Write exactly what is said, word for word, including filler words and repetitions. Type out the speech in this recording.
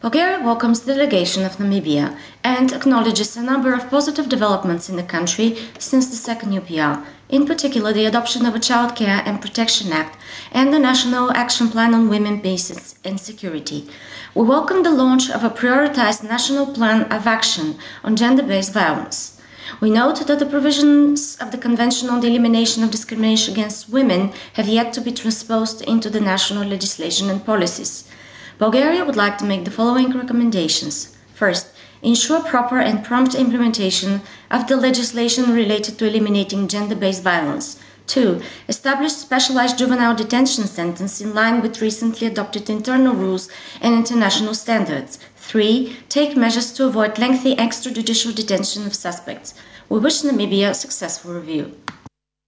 Bulgaria welcomes the delegation of Namibia and acknowledges a number of positive developments in the country since the second U P R, in particular the adoption of a Child Care and Protection Act and the National Action Plan on Women, Peace and Security. We welcome the launch of a prioritized National Plan of Action on Gender-Based Violence. We note that the provisions of the Convention on the Elimination of Discrimination Against Women have yet to be transposed into the national legislation and policies. Bulgaria would like to make the following recommendations. First, ensure proper and prompt implementation of the legislation related to eliminating gender-based violence. Two, establish specialized juvenile detention centers in line with recently adopted internal rules and international standards. Three, take measures to avoid lengthy extrajudicial detention of suspects. We wish Namibia a successful review.